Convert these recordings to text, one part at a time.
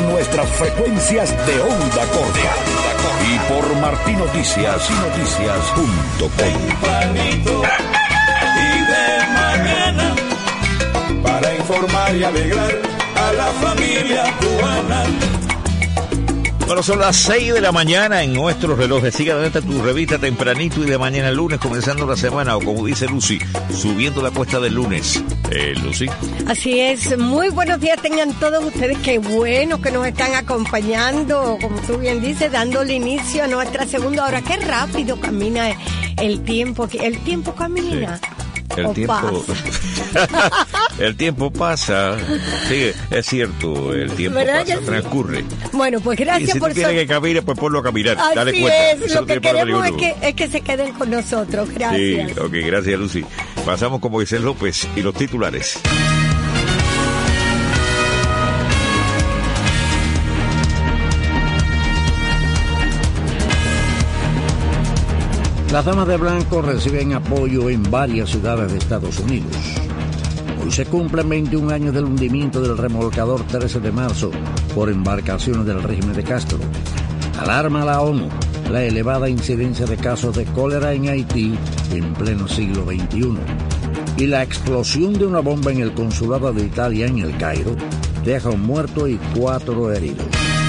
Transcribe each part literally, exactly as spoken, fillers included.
nuestras frecuencias de onda corta y por martinoticias y noticias punto com. Tempranito y de mañana para informar y alegrar a la familia cubana. Bueno, son las seis de la mañana en nuestro reloj. Siga adelante tu revista tempranito y de mañana lunes, comenzando la semana, o como dice Lucy, subiendo la cuesta del lunes. Eh, Lucy. Así es, muy buenos días tengan todos ustedes, qué bueno que nos están acompañando, como tú bien dices, dándole inicio a nuestra segunda hora. Qué rápido camina el tiempo, el tiempo camina. Sí. El tiempo el tiempo pasa. Sí, es cierto, el tiempo pasa, sí? Transcurre. Bueno, pues gracias y si por tú quieres so... que camine, pues ponlo a caminar. Así Dale cuenta. Es, lo que queremos es que, es que se queden con nosotros. Gracias. Sí, ok, gracias, Lucy. Pasamos con Moisés López y los titulares. Las damas de blanco reciben apoyo en varias ciudades de Estados Unidos. Hoy se cumplen veintiún años del hundimiento del remolcador trece de marzo por embarcaciones del régimen de Castro. Alarma a la ONU la elevada incidencia de casos de cólera en Haití en pleno siglo veintiuno. Y la explosión de una bomba en el consulado de Italia en El Cairo deja un muerto y cuatro heridos.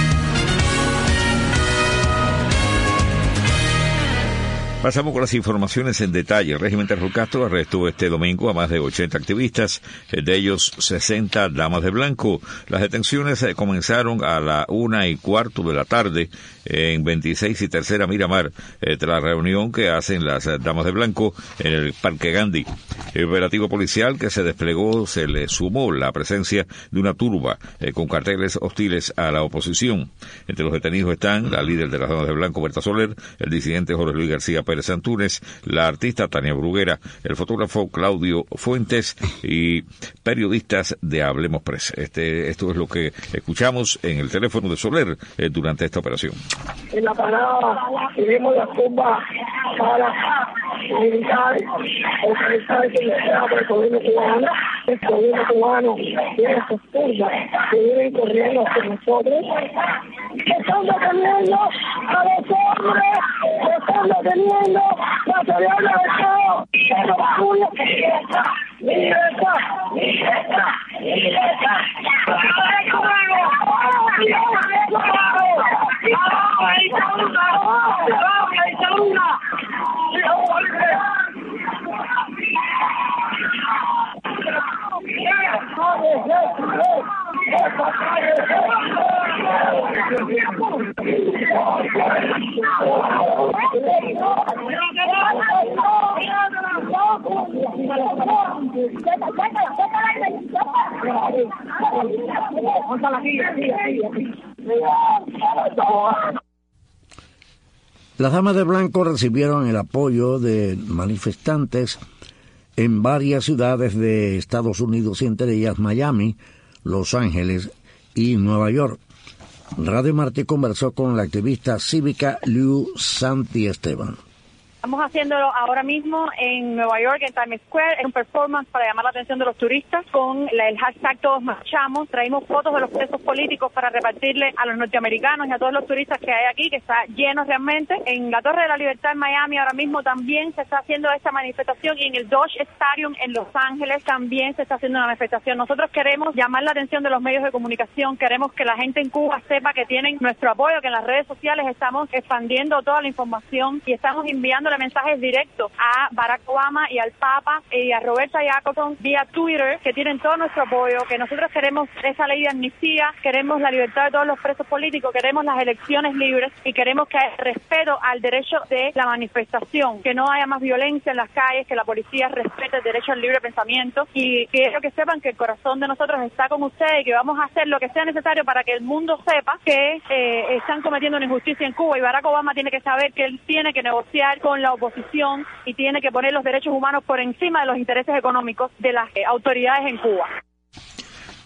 Pasamos con las informaciones en detalle. El régimen de Raúl Castro arrestó este domingo a más de ochenta activistas, de ellos sesenta damas de blanco. Las detenciones comenzaron a la una y cuarto de la tarde en veintiséis y Tercera Miramar, eh, tras la reunión que hacen las damas de blanco en el Parque Gandhi. El operativo policial que se desplegó se le sumó la presencia de una turba eh, con carteles hostiles a la oposición. Entre los detenidos están la líder de las damas de blanco, Berta Soler, el disidente Jorge Luis García Pérez Antúnez, la artista Tania Bruguera, el fotógrafo Claudio Fuentes y periodistas de Hablemos Press. Este, esto es lo que escuchamos en el teléfono de Soler eh, durante esta operación. En la parada tuvimos la tumba para militares, autoridades que sea por el gobierno cubano. El gobierno cubano tiene esas turbas que vienen corriendo hacia nosotros. Están deteniendo a los hombres, están deteniendo material de Estado, pero Julio, libertad, libertad, libertad, libertad. Las damas de blanco recibieron el apoyo de manifestantes en varias ciudades de Estados Unidos, entre ellas Miami, Los Ángeles y Nueva York. Radio Martí conversó con la activista cívica Liu Santi Esteban. Estamos haciéndolo ahora mismo en Nueva York, en Times Square. Es un performance para llamar la atención de los turistas con el hashtag Todos Marchamos. Traímos fotos de los presos políticos para repartirle a los norteamericanos y a todos los turistas que hay aquí, que está lleno realmente. En la Torre de la Libertad en Miami ahora mismo también se está haciendo esta manifestación, y en el Dodge Stadium en Los Ángeles también se está haciendo una manifestación. Nosotros queremos llamar la atención de los medios de comunicación, queremos que la gente en Cuba sepa que tienen nuestro apoyo, que en las redes sociales estamos expandiendo toda la información y estamos enviando mensajes directos a Barack Obama y al Papa y a Roberta Jacobson vía Twitter, que tienen todo nuestro apoyo, que nosotros queremos esa ley de amnistía, queremos la libertad de todos los presos políticos, queremos las elecciones libres y queremos que haya respeto al derecho de la manifestación, que no haya más violencia en las calles, que la policía respete el derecho al libre pensamiento, y quiero que sepan que el corazón de nosotros está con ustedes y que vamos a hacer lo que sea necesario para que el mundo sepa que eh, están cometiendo una injusticia en Cuba, y Barack Obama tiene que saber que él tiene que negociar con la oposición y tiene que poner los derechos humanos por encima de los intereses económicos de las eh, autoridades en Cuba.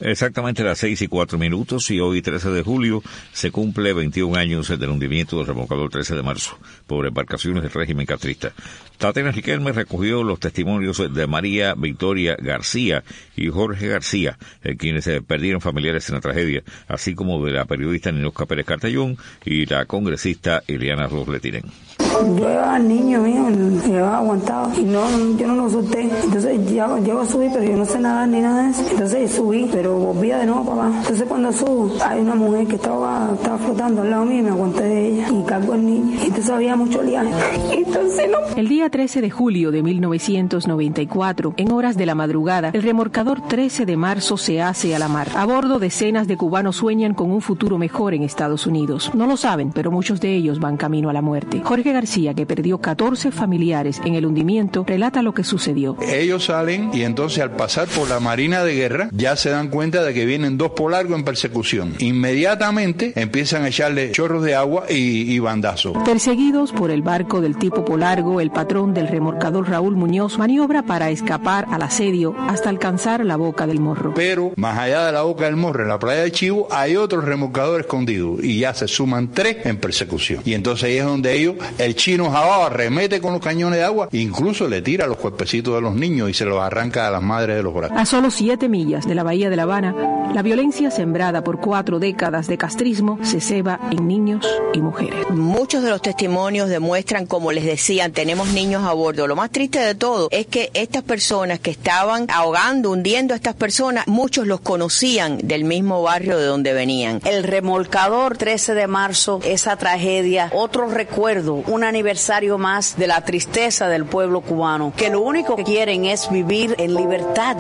Exactamente las seis y cuatro minutos, y hoy trece de julio se cumple veintiún años del hundimiento del remolcador trece de marzo por embarcaciones del régimen castrista. Tatiana Riquelme recogió los testimonios de María Victoria García y Jorge García, eh, quienes eh, perdieron familiares en la tragedia, así como de la periodista Ninosca Pérez Cartellón y la congresista Eliana Rosletirén. Yo llevaba al niño mío, me llevaba aguantado y no, yo no lo solté. Entonces yo, yo a subir, pero yo no sé nadar ni nada de eso. Entonces subí, pero volvía de nuevo para abajo. Entonces cuando subo, hay una mujer que estaba, estaba flotando al lado mío y me aguanté de ella y cargo al niño. Y entonces había mucho oleaje. Entonces no. El día trece de julio de mil novecientos noventa y cuatro, en horas de la madrugada, el remolcador trece de marzo se hace a la mar. A bordo, decenas de cubanos sueñan con un futuro mejor en Estados Unidos. No lo saben, pero muchos de ellos van camino a la muerte. Jorge García, que perdió catorce familiares en el hundimiento, relata lo que sucedió. Ellos salen y entonces al pasar por la Marina de Guerra ya se dan cuenta de que vienen dos polargos en persecución. Inmediatamente empiezan a echarle chorros de agua y, y bandazos. Perseguidos por el barco del tipo Polargo, el patrón del remolcador Raúl Muñoz maniobra para escapar al asedio hasta alcanzar la boca del Morro. Pero más allá de la boca del Morro, en la playa de Chivo, hay otro remolcador escondido y ya se suman tres en persecución. Y entonces ahí es donde ellos, el chino Jabao arremete con los cañones de agua, incluso le tira los cuerpecitos de los niños y se los arranca a las madres de los brazos. A solo siete millas de la bahía de La Habana, la violencia sembrada por cuatro décadas de castrismo se ceba en niños y mujeres. Muchos de los testimonios demuestran, como les decían, tenemos niños a bordo. Lo más triste de todo es que estas personas que estaban ahogando, hundiendo a estas personas, muchos los conocían del mismo barrio de donde venían. El remolcador trece de marzo, esa tragedia, otro recuerdo, un aniversario más de la tristeza del pueblo cubano, que lo único que quieren es vivir en libertad.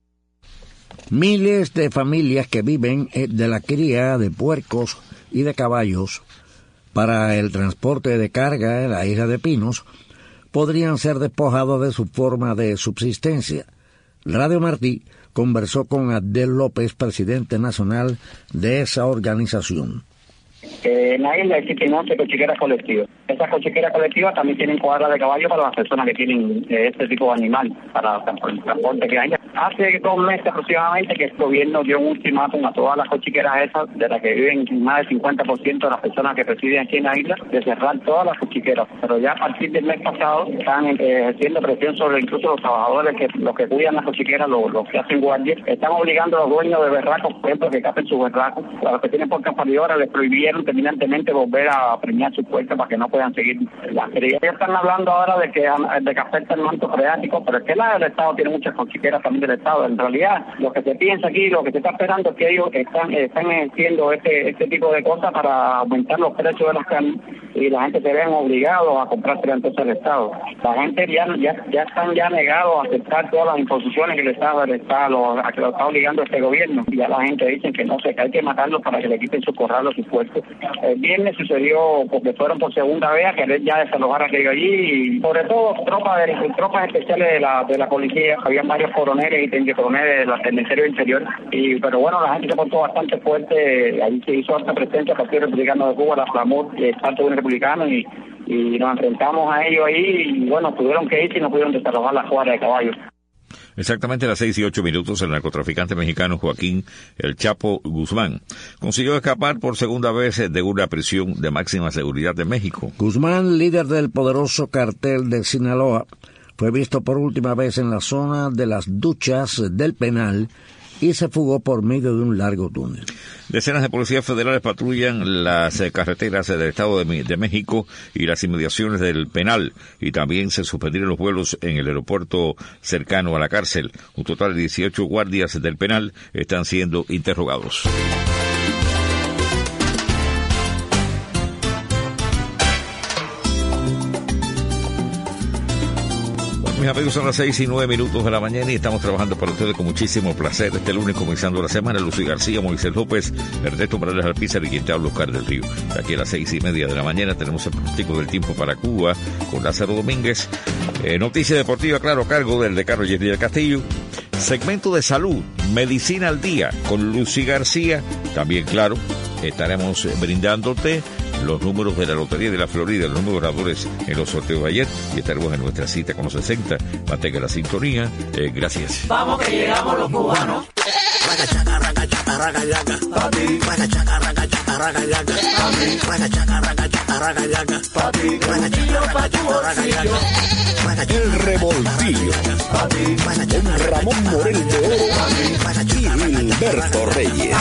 Miles de familias que viven de la cría de puercos y de caballos para el transporte de carga en la isla de Pinos podrían ser despojados de su forma de subsistencia. Radio Martí conversó con Abdel López, presidente nacional de esa organización. Eh, en la isla existen once cochiqueras colectivas. Esas cochiqueras colectivas también tienen cuadras de caballo para las personas que tienen eh, este tipo de animal, para el transporte que haya. Hace dos meses aproximadamente que el gobierno dio un ultimátum a todas las cochiqueras esas, de las que viven más del cincuenta por ciento de las personas que residen aquí en la isla, de cerrar todas las cochiqueras. Pero ya a partir del mes pasado están eh, ejerciendo presión sobre incluso los trabajadores, que los que cuidan las cochiqueras, los, los que hacen guardia. Están obligando a los dueños de berracos, por ejemplo, que capen sus berracos. A los que tienen porcas paridoras les prohibieron terminantemente volver a preñar sus puertas para que no puedan seguir las crías. Ya están hablando ahora de que de que afecta el manto freático, pero es que la, el Estado tiene muchas cochiqueras también del Estado. En realidad, lo que se piensa aquí, lo que se está esperando es que ellos están están haciendo este este tipo de cosas para aumentar los precios de las carnes y la gente se vean obligados a comprársela entonces al Estado. La gente ya ya ya están ya negados a aceptar todas las imposiciones que el Estado el Estado a que lo está obligando este gobierno. Y ya la gente dice que no sé, que hay que matarlos para que le quiten sus corrales, sus puestos. El viernes sucedió porque fueron por segunda vez a querer ya desalojar aquello allí, y sobre todo tropas de, tropas especiales de la de la policía. Habían varios coroneles y tendiocoroneles del Ministerio Interior, y pero bueno, la gente se portó bastante fuerte. Ahí se hizo alta presencia el Partido Republicano de Cuba, la FLAMUR, y el Partido Republicano, y, y nos enfrentamos a ellos ahí, y bueno, tuvieron que ir y no pudieron desalojar las cuadras de caballos. Exactamente a las seis y ocho minutos, el narcotraficante mexicano Joaquín El Chapo Guzmán consiguió escapar por segunda vez de una prisión de máxima seguridad de México. Guzmán, líder del poderoso cartel de Sinaloa, fue visto por última vez en la zona de las duchas del penal y se fugó por medio de un largo túnel. Decenas de policías federales patrullan las eh, carreteras del Estado de, de México y las inmediaciones del penal, y también se suspendieron los vuelos en el aeropuerto cercano a la cárcel. Un total de dieciocho guardias del penal están siendo interrogados. Mis amigos, son las seis y nueve minutos de la mañana y estamos trabajando para ustedes con muchísimo placer. Este lunes comenzando la semana, Lucy García, Moisés López, Ernesto Morales Alpizar y quien te habla, Oscar del Río. De aquí a las seis y media de la mañana tenemos el pronóstico del tiempo para Cuba con Lázaro Domínguez. Eh, noticia deportiva, claro, a cargo del decano Jerry del Castillo. Segmento de salud, Medicina al Día con Lucy García. También, claro, estaremos brindándote los números de la Lotería de la Florida, los números ganadores en los sorteos de ayer, y estaremos en nuestra cita con los sesenta. Mantenga la sintonía. Eh, gracias. Vamos que llegamos los cubanos. chaca, raca, chaca, raca, yaca, papi. Raca, chaca, raca, chaca, raca, yaca, papi. Raca, chaca, raca, chaca, raca, yaca, papi. Raca, chaca, raca, chaca, raca, yaca. El Revoltillo, con Ramón Morel de Oro y Gilberto Reyes.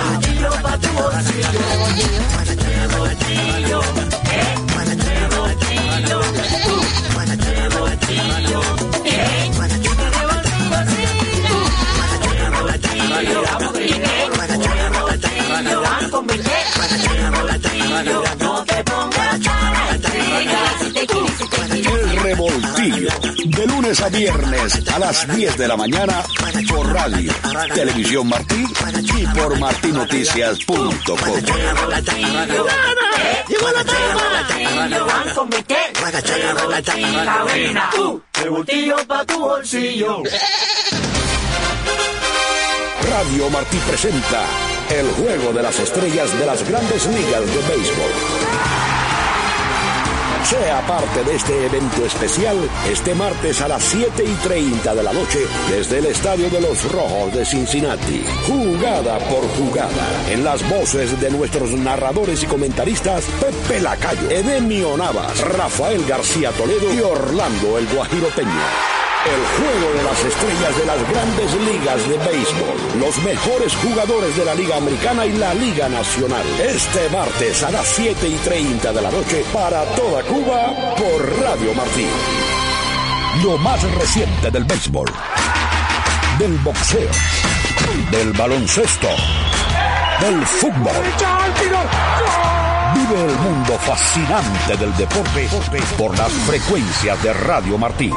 El Revoltillo, de lunes a viernes a las diez de la mañana por radio, Televisión Martí y por martí noticias punto com. ¡Llegó la toma! Revoltillo pa' tu bolsillo. Radio Martí presenta el Juego de las Estrellas de las Grandes Ligas de Béisbol. Sea parte de este evento especial este martes a las siete y treinta de la noche desde el Estadio de los Rojos de Cincinnati. Jugada por jugada, en las voces de nuestros narradores y comentaristas Pepe Lacayo, Edemio Navas, Rafael García Toledo y Orlando El Guajiro Peña. El Juego de las Estrellas de las Grandes Ligas de Béisbol. Los mejores jugadores de la Liga Americana y la Liga Nacional. Este martes a las siete y treinta de la noche para toda Cuba por Radio Martí. Lo más reciente del béisbol, del boxeo, del baloncesto, del fútbol. Vive el mundo fascinante del deporte por las frecuencias de Radio Martí.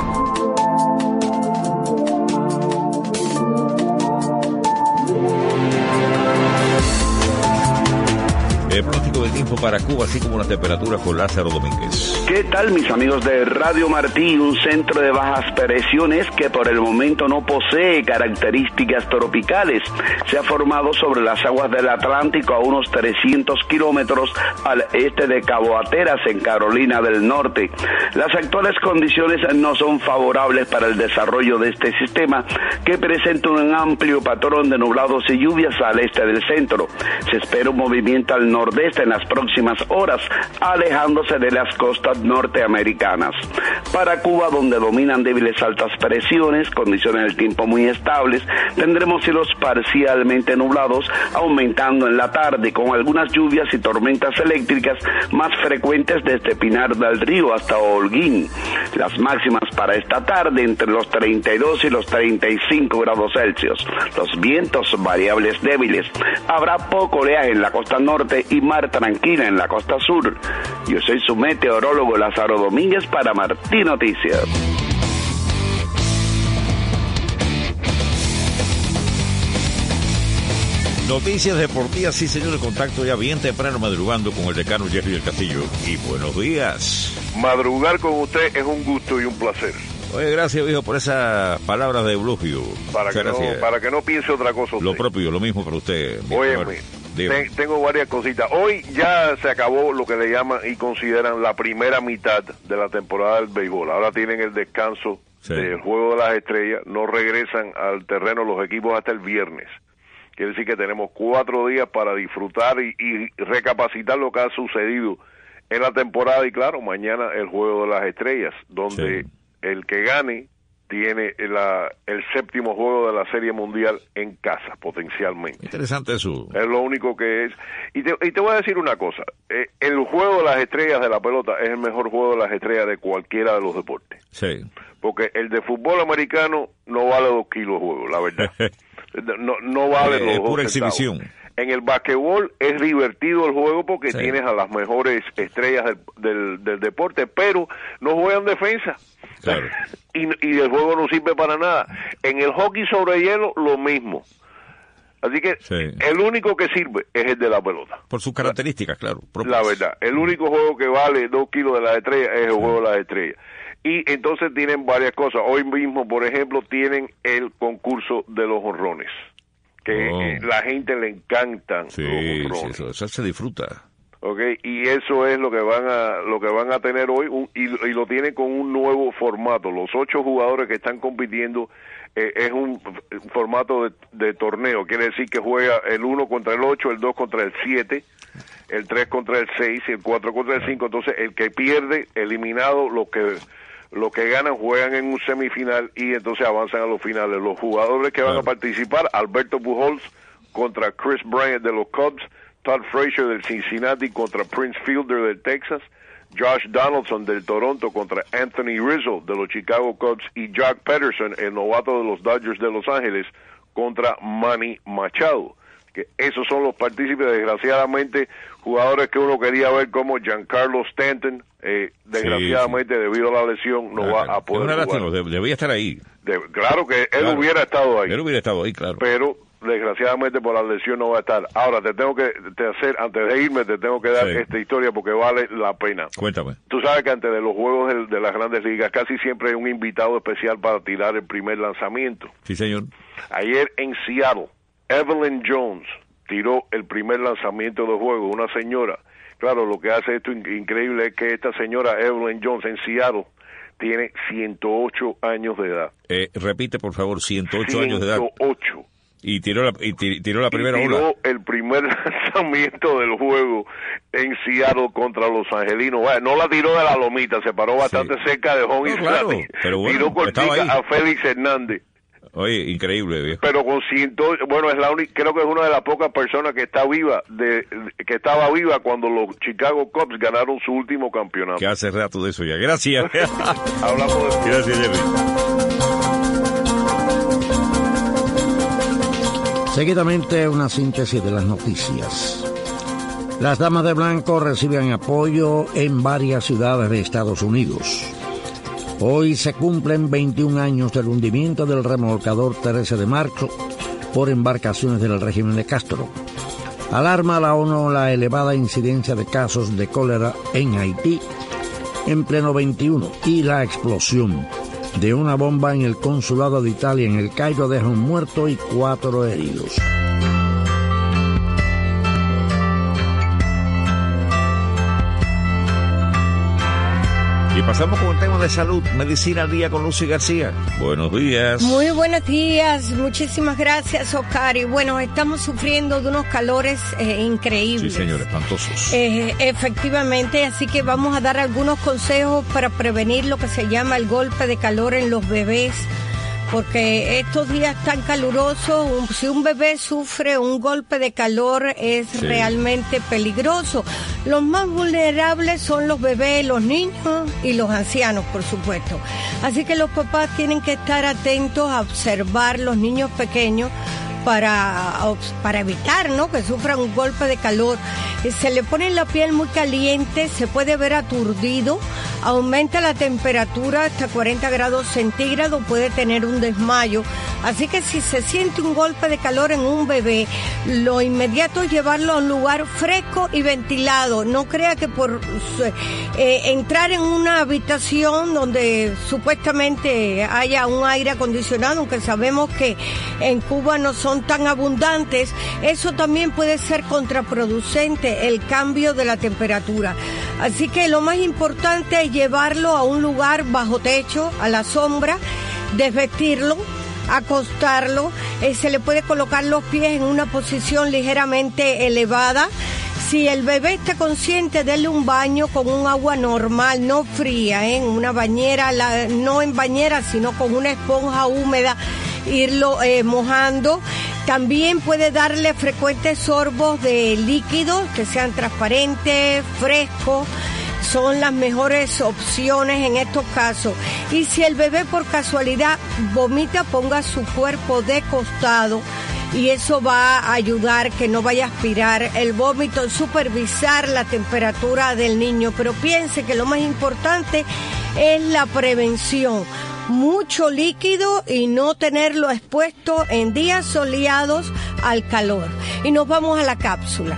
El pronóstico del tiempo para Cuba, así como las temperaturas con Lázaro Domínguez. ¿Qué tal, mis amigos de Radio Martí? Un centro de bajas presiones que por el momento no posee características tropicales. Se ha formado sobre las aguas del Atlántico a unos trescientos kilómetros al este de Cabo Hateras, en Carolina del Norte. Las actuales condiciones no son favorables para el desarrollo de este sistema, que presenta un amplio patrón de nublados y lluvias al este del centro. Se espera un movimiento al norte nordeste en las próximas horas, alejándose de las costas norteamericanas. Para Cuba, donde dominan débiles altas presiones, condiciones del tiempo muy estables, tendremos cielos parcialmente nublados, aumentando en la tarde, con algunas lluvias y tormentas eléctricas más frecuentes desde Pinar del Río hasta Holguín. Las máximas para esta tarde entre los treinta y dos y los treinta y cinco grados Celsius. Los vientos variables débiles. Habrá poco oleaje en la costa norte y mar tranquila en la costa sur. Yo soy su meteorólogo Lázaro Domínguez para Martí Noticias. Noticias deportivas, sí señor, el contacto ya bien temprano madrugando con el decano Jerry del Castillo. Y buenos días. Madrugar con usted es un gusto y un placer. Oye, gracias, viejo, por esas palabras de elogio. Para que, no, para que no piense otra cosa usted. Lo propio, lo mismo para usted. Óyeme, ten, tengo varias cositas. Hoy ya se acabó lo que le llaman y consideran la primera mitad de la temporada del béisbol. Ahora tienen el descanso sí. del Juego de las Estrellas. No regresan al terreno los equipos hasta el viernes. Quiere decir que tenemos cuatro días para disfrutar y, y recapacitar lo que ha sucedido en la temporada. Y claro, mañana el Juego de las Estrellas, donde... Sí. El que gane tiene la, el séptimo juego de la Serie Mundial en casa, potencialmente. Interesante eso. Es lo único que es. Y te, y te voy a decir una cosa. Eh, el juego de las estrellas de la pelota es el mejor juego de las estrellas de cualquiera de los deportes. Sí. Porque el de fútbol americano no vale dos kilos de juego, la verdad. no, no vale eh, los dos pura centavos. Exhibición. En el basquetbol es divertido el juego porque sí. tienes a las mejores estrellas del, del, del deporte, pero no juegan defensa. Claro. Y, y el juego no sirve para nada. En el hockey sobre hielo, lo mismo. Así que sí. el único que sirve es el de la pelota. Por sus características, claro. Propias. La verdad, el único juego que vale dos kilos de las estrellas es el sí. juego de las estrellas. Y entonces tienen varias cosas. Hoy mismo, por ejemplo, tienen el concurso de los jonrones. Que oh. eh, la gente le encantan sí, los jonrones. Sí, eso, eso se disfruta. Okay, y eso es lo que van a lo que van a tener hoy un, y, y lo tienen con un nuevo formato. Los ocho jugadores que están compitiendo eh, es un, un formato de, de torneo, quiere decir que juega el uno contra el ocho, el dos contra el siete, el tres contra el seis y el cuatro contra el cinco. Entonces el que pierde, eliminado, los que los que ganan juegan en un semifinal y entonces avanzan a los finales. Los jugadores que van a participar: Alberto Pujols contra Chris Bryant de los Cubs, Todd Frazier del Cincinnati contra Prince Fielder del Texas, Josh Donaldson del Toronto contra Anthony Rizzo de los Chicago Cubs y Jack Peterson, el novato de los Dodgers de Los Ángeles, contra Manny Machado. Que esos son los partícipes. Desgraciadamente, jugadores que uno quería ver como Giancarlo Stanton, eh, desgraciadamente, sí, sí. debido a la lesión, no ah, va a poder una jugar. Lástima, debía estar ahí. De, claro que él claro. hubiera estado ahí. Él hubiera estado ahí, claro. Pero desgraciadamente por la lesión no va a estar. Ahora te tengo que te hacer, antes de irme, te tengo que dar sí. esta historia porque vale la pena. Cuéntame. Tú sabes que antes de los juegos de, de las Grandes Ligas casi siempre hay un invitado especial para tirar el primer lanzamiento. Sí, señor. Ayer en Seattle, Evelyn Jones tiró el primer lanzamiento del juego, una señora. Claro, lo que hace esto in- increíble es que esta señora Evelyn Jones en Seattle tiene ciento ocho años de edad. Eh, repite, por favor, ciento ocho años de edad. ciento ocho. Y tiró la, y tiró la primera y tiró ola. el primer lanzamiento del juego en Seattle contra los angelinos. Bueno, no la tiró de la lomita, se paró bastante sí. cerca de home no, claro, pero bueno, tiró cortica a Félix Hernández. Oye, increíble, viejo. Pero con ciento, bueno, es la única, creo que es una de las pocas personas que está viva, de, que estaba viva cuando los Chicago Cubs ganaron su último campeonato. Que hace rato de eso ya. Gracias. Hablamos de... Gracias, Jerry. Seguidamente, una síntesis de las noticias. Las damas de blanco reciben apoyo en varias ciudades de Estados Unidos. Hoy se cumplen veintiún años del hundimiento del remolcador trece de marzo por embarcaciones del régimen de Castro. Alarma a la ONU la elevada incidencia de casos de cólera en Haití en pleno veintiuno y la explosión de una bomba en el consulado de Italia en el Cairo deja un muerto y cuatro heridos. Y pasamos con el tema de salud, medicina al día con Lucy García. Buenos días. Muy buenos días, muchísimas gracias, Oscar. Y bueno, estamos sufriendo de unos calores eh, increíbles. Sí, señor, espantosos. Eh, efectivamente, así que vamos a dar algunos consejos para prevenir lo que se llama el golpe de calor en los bebés. Porque estos días tan calurosos, un, si un bebé sufre un golpe de calor es sí. realmente peligroso. Los más vulnerables son los bebés, los niños y los ancianos, por supuesto. Así que los papás tienen que estar atentos a observar los niños pequeños para, para evitar, ¿no?, que sufran un golpe de calor. Se le pone la piel muy caliente, se puede ver aturdido, aumenta la temperatura hasta cuarenta grados centígrados, puede tener un desmayo. Así que si se siente un golpe de calor en un bebé, lo inmediato es llevarlo a un lugar fresco y ventilado. No crea que por eh, entrar en una habitación donde supuestamente haya un aire acondicionado, aunque sabemos que en Cuba no son tan abundantes, eso también puede ser contraproducente, el cambio de la temperatura. Así que lo más importante es llevarlo a un lugar bajo techo, a la sombra, desvestirlo, acostarlo, eh, se le puede colocar los pies en una posición ligeramente elevada. Si el bebé está consciente, denle un baño con un agua normal, no fría, ¿eh? en una bañera, la, no en bañera, sino con una esponja húmeda, irlo eh, mojando. También puede darle frecuentes sorbos de líquidos que sean transparentes, frescos. Son las mejores opciones en estos casos. Y si el bebé por casualidad vomita, ponga su cuerpo de costado y eso va a ayudar que no vaya a aspirar el vómito, supervisar la temperatura del niño. Pero piense que lo más importante es la prevención. Mucho líquido y no tenerlo expuesto en días soleados al calor. Y nos vamos a la cápsula.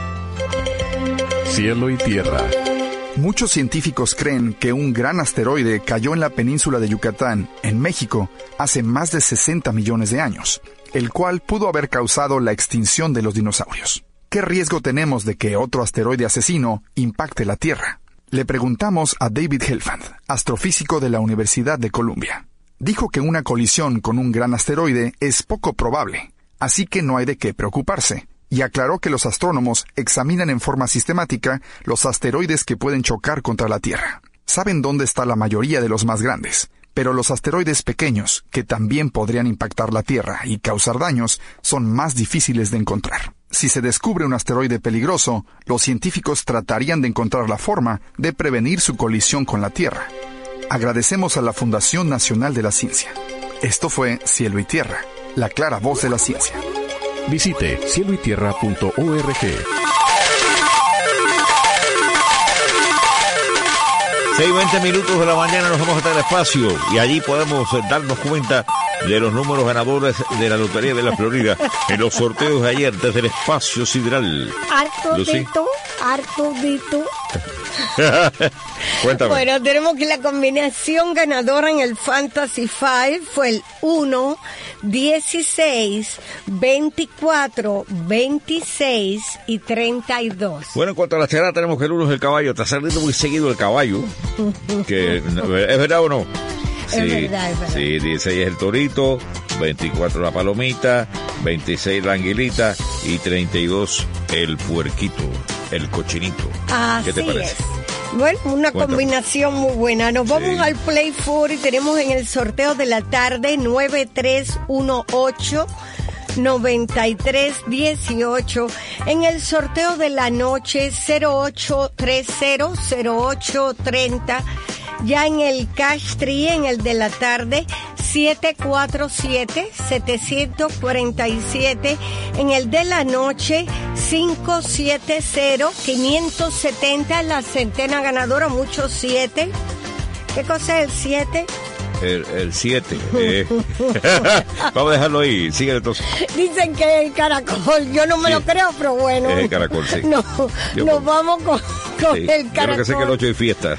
Cielo y tierra. Muchos científicos creen que un gran asteroide cayó en la península de Yucatán, en México, hace más de sesenta millones de años, el cual pudo haber causado la extinción de los dinosaurios. ¿Qué riesgo tenemos de que otro asteroide asesino impacte la Tierra? Le preguntamos a David Helfand, astrofísico de la Universidad de Columbia. dijo que una colisión con un gran asteroide es poco probable, así que no hay de qué preocuparse, y aclaró que los astrónomos examinan en forma sistemática los asteroides que pueden chocar contra la Tierra. Saben dónde está la mayoría de los más grandes, pero los asteroides pequeños, que también podrían impactar la Tierra y causar daños, son más difíciles de encontrar. Si se descubre un asteroide peligroso, los científicos tratarían de encontrar la forma de prevenir su colisión con la Tierra. Agradecemos a la Fundación Nacional de la Ciencia. Esto fue Cielo y Tierra, la clara voz de la ciencia. Visite cielo y tierra punto org. seis y veinte minutos de la mañana nos vamos a estar espacio y allí podemos eh, darnos cuenta de los números ganadores de la Lotería de la Florida en los sorteos de ayer desde el espacio sideral. Artudito, Artudito. Cuéntame. Bueno, tenemos que la combinación ganadora en el Fantasy cinco fue el uno, dieciséis, veinticuatro, veintiséis y treinta y dos. Bueno, en cuanto a la charla tenemos que el uno es el caballo. Está saliendo muy seguido el caballo. que ¿Es verdad o no? Sí, es verdad, es verdad. Sí, dieciséis es el torito, veinticuatro la palomita, veintiséis la anguilita y treinta y dos el puerquito, el cochinito. Así ¿Qué te parece? Es. Bueno, una Cuéntame. Combinación muy buena. Nos vamos Sí. al Play Four y tenemos en el sorteo de la tarde nueve tres uno ocho, noventa y tres dieciocho. En el sorteo de la noche cero ocho treinta, cero ocho treinta. Ya en el Cash Tree, en el de la tarde, siete cuatro siete, siete cuatro siete. En el de la noche, cinco siete cero, quinientos setenta, la centena ganadora, muchos siete. ¿Qué cosa es el siete? El siete. Eh. Vamos a dejarlo ahí. Sigue entonces. Dicen que es el caracol. Yo no me Sí. lo creo, pero bueno. Es el caracol, sí. No, Yo nos con- vamos con, con Sí. el Yo caracol. creo que sé que el ocho hay fiesta.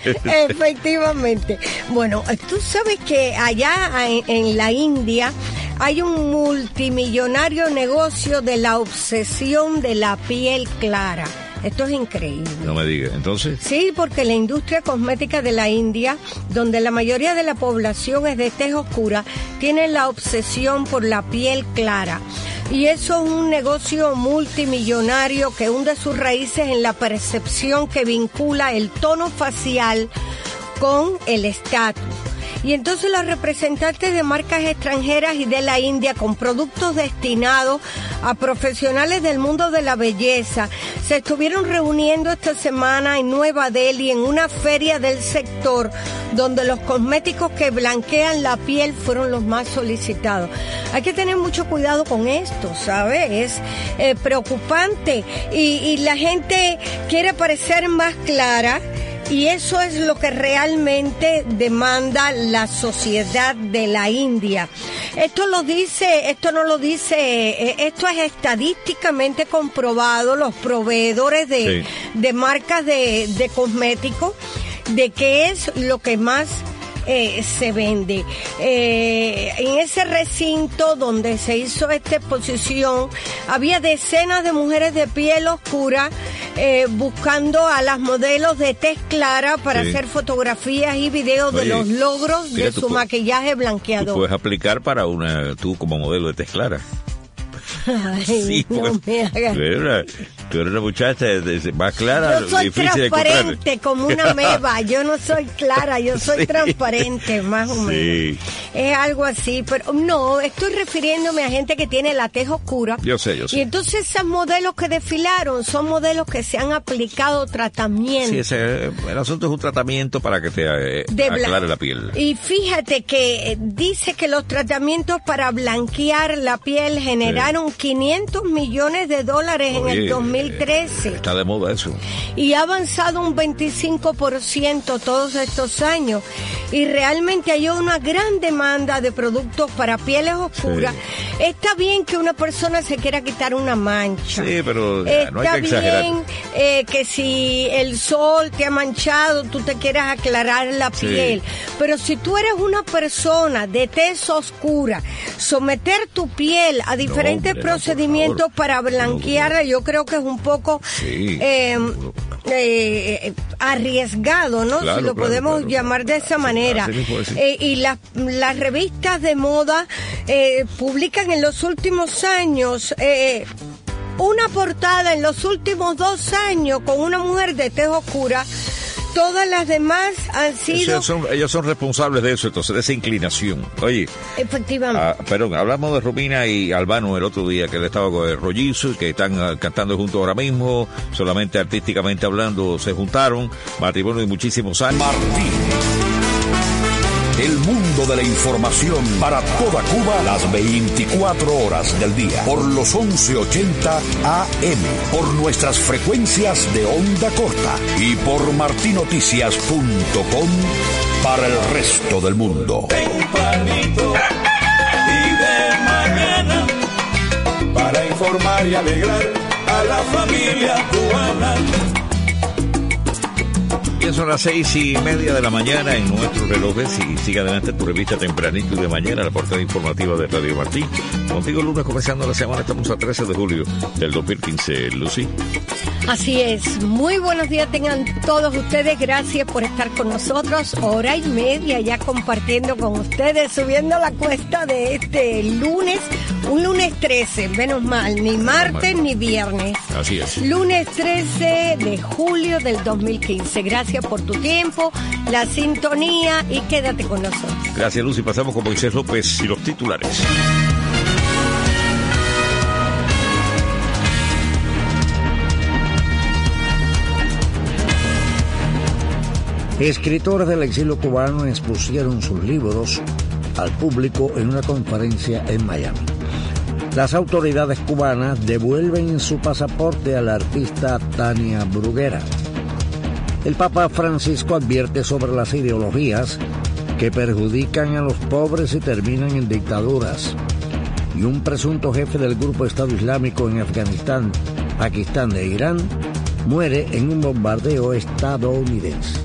Efectivamente. Bueno, tú sabes que allá en, en la India hay un multimillonario negocio de la obsesión de la piel clara. Esto es increíble. No me digas. Entonces, Sí, porque la industria cosmética de la India, donde la mayoría de la población es de tez oscura, tiene la obsesión por la piel clara. Y eso es un negocio multimillonario que hunde sus raíces en la percepción que vincula el tono facial con el estatus. Y entonces los representantes de marcas extranjeras y de la India con productos destinados a profesionales del mundo de la belleza se estuvieron reuniendo esta semana en Nueva Delhi en una feria del sector donde los cosméticos que blanquean la piel fueron los más solicitados. Hay que tener mucho cuidado con esto, ¿sabes? Es eh, preocupante y, y la gente quiere parecer más clara. Y eso es lo que realmente demanda la sociedad de la India. Esto lo dice, esto no lo dice, eh, esto es estadísticamente comprobado, los proveedores de, Sí. de marcas de, de cosméticos, de qué es lo que más Eh, se vende. Eh, en ese recinto donde se hizo esta exposición había decenas de mujeres de piel oscura eh, buscando a las modelos de tez clara para Sí. hacer fotografías y videos de Oye, los logros mira, de tú su pu- maquillaje tú blanqueador. puedes aplicar para una, tú como modelo de tez clara. Ay, Sí, no porque me hagas. tú eres una, tú eres una muchacha de- de- más clara, Yo soy difícil de encontrar. transparente como una meba, yo no soy clara, yo soy Sí. transparente, más o menos. Sí, Es algo así, pero no, estoy refiriéndome a gente que tiene la tez oscura. yo sé, yo Y sé. entonces esos modelos que desfilaron son modelos que se han aplicado tratamiento. Sí, ese, el asunto es un tratamiento para que te eh, De bla- aclare la piel. Y fíjate que eh, dice que los tratamientos para blanquear la piel generaron quinientos millones de dólares en el Oye, dos mil trece. Está de moda eso. Y ha avanzado un veinticinco por ciento todos estos años. Y realmente hay una gran demanda de productos para pieles oscuras. Está bien que una persona se quiera quitar una mancha. Sí, pero eh, no hay Está que exagerar. bien eh, que si el sol te ha manchado, tú te quieres aclarar la piel. Sí. Pero si tú eres una persona de tez oscura, someter tu piel a diferentes no, hombre, procedimientos no, para blanquearla, no, yo creo que es un poco sí, eh, eh, arriesgado, ¿no? Claro, si lo claro, podemos claro, llamar de esa manera. Eh, y las, las revistas de moda eh, publican en los últimos años eh, una portada en los últimos dos años con una mujer de tez oscura. Todas las demás han sido... Ellos son, ellos son responsables de eso, entonces, de esa inclinación. Oye... Efectivamente. Ah, perdón, hablamos de Romina y Albano el otro día, que le estaba con el rollizo, que están uh, cantando juntos ahora mismo, solamente artísticamente hablando se juntaron, matrimonio de muchísimos años. Martín. El mundo de la información para toda Cuba las veinticuatro horas del día. Por los once ochenta A M. Por nuestras frecuencias de onda corta. Y por martinoticias punto com para el resto del mundo. Tempranito y de mañana para informar y alegrar a la familia cubana. Son las seis y media de la mañana en nuestros relojes y sigue adelante tu revista Tempranito y de mañana, la portada informativa de Radio Martí. Contigo lunes comenzando la semana, estamos a trece de julio del dos mil quince, Lucy. Así es, muy buenos días tengan todos ustedes, gracias por estar con nosotros, hora y media ya compartiendo con ustedes, subiendo la cuesta de este lunes, un lunes trece, menos mal, ni martes ni viernes. Así es. Lunes trece de julio del dos mil quince, gracias por tu tiempo, la sintonía y quédate con nosotros. Gracias, Lucy. Pasamos con Moisés López y los titulares. Escritores del exilio cubano expusieron sus libros al público en una conferencia en Miami. Las autoridades cubanas devuelven su pasaporte a la artista Tania Bruguera. El Papa Francisco advierte sobre las ideologías que perjudican a los pobres y terminan en dictaduras. Y un presunto jefe del grupo Estado Islámico en Afganistán, Pakistán e Irán muere en un bombardeo estadounidense.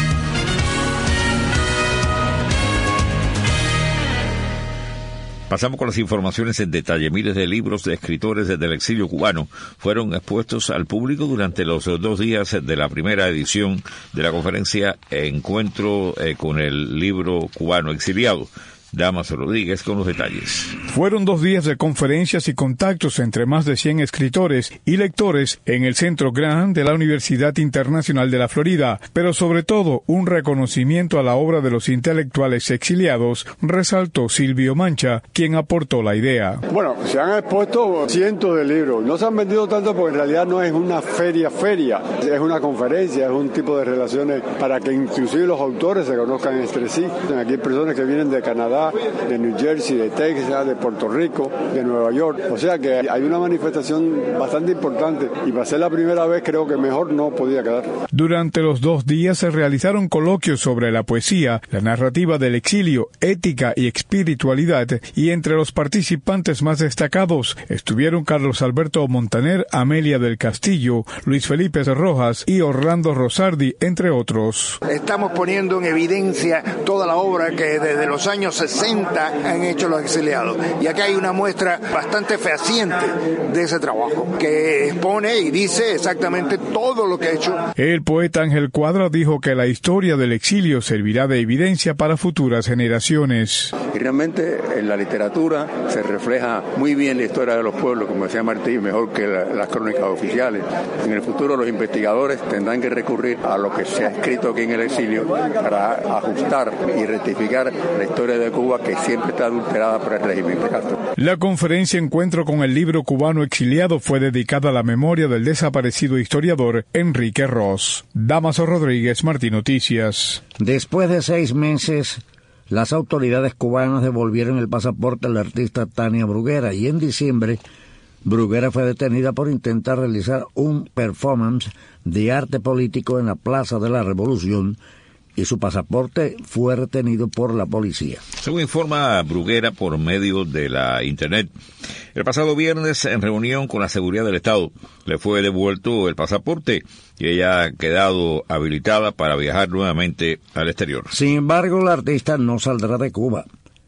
Pasamos con las informaciones en detalle. Miles de libros de escritores del exilio cubano fueron expuestos al público durante los dos días de la primera edición de la conferencia Encuentro eh, con el libro cubano exiliado. Damaso Rodríguez con los detalles. Fueron dos días de conferencias y contactos entre más de cien escritores y lectores en el Centro Graham de la Universidad Internacional de la Florida, pero sobre todo un reconocimiento a la obra de los intelectuales exiliados, resaltó Silvio Mancha, quien aportó la idea. Bueno, se han expuesto cientos de libros, no se han vendido tanto porque en realidad no es una feria feria, es una conferencia, es un tipo de relaciones para que inclusive los autores se conozcan entre sí. Aquí hay personas que vienen de Canadá, de New Jersey, de Texas, de Puerto Rico, de Nueva York. O sea que hay una manifestación bastante importante y para ser la primera vez creo que mejor no podía quedar. Durante los dos días se realizaron coloquios sobre la poesía, la narrativa del exilio, ética y espiritualidad, y entre los participantes más destacados estuvieron Carlos Alberto Montaner, Amelia del Castillo, Luis Felipe Rojas y Orlando Rosardi, entre otros. Estamos poniendo en evidencia toda la obra que desde los años sesenta han hecho los exiliados. Y acá hay una muestra bastante fehaciente de ese trabajo, que expone y dice exactamente todo lo que ha hecho. El poeta Ángel Cuadra dijo que la historia del exilio servirá de evidencia para futuras generaciones. Y realmente en la literatura se refleja muy bien la historia de los pueblos, como decía Martín, mejor que la, las crónicas oficiales. En el futuro los investigadores tendrán que recurrir a lo que se ha escrito aquí en el exilio para ajustar y rectificar la historia de Cuba, que siempre está adulterada por el régimen de Castro. La conferencia Encuentro con el libro cubano exiliado fue dedicada a la memoria del desaparecido historiador Enrique Ross. Damaso Rodríguez, Martín Noticias. Después de seis meses, las autoridades cubanas devolvieron el pasaporte a la artista Tania Bruguera y en diciembre Bruguera fue detenida por intentar realizar un performance de arte político en la Plaza de la Revolución y su pasaporte fue retenido por la policía. Según informa Bruguera por medio de la Internet, el pasado viernes, en reunión con la seguridad del Estado, le fue devuelto el pasaporte y ella ha quedado habilitada para viajar nuevamente al exterior. Sin embargo, la artista no saldrá de Cuba,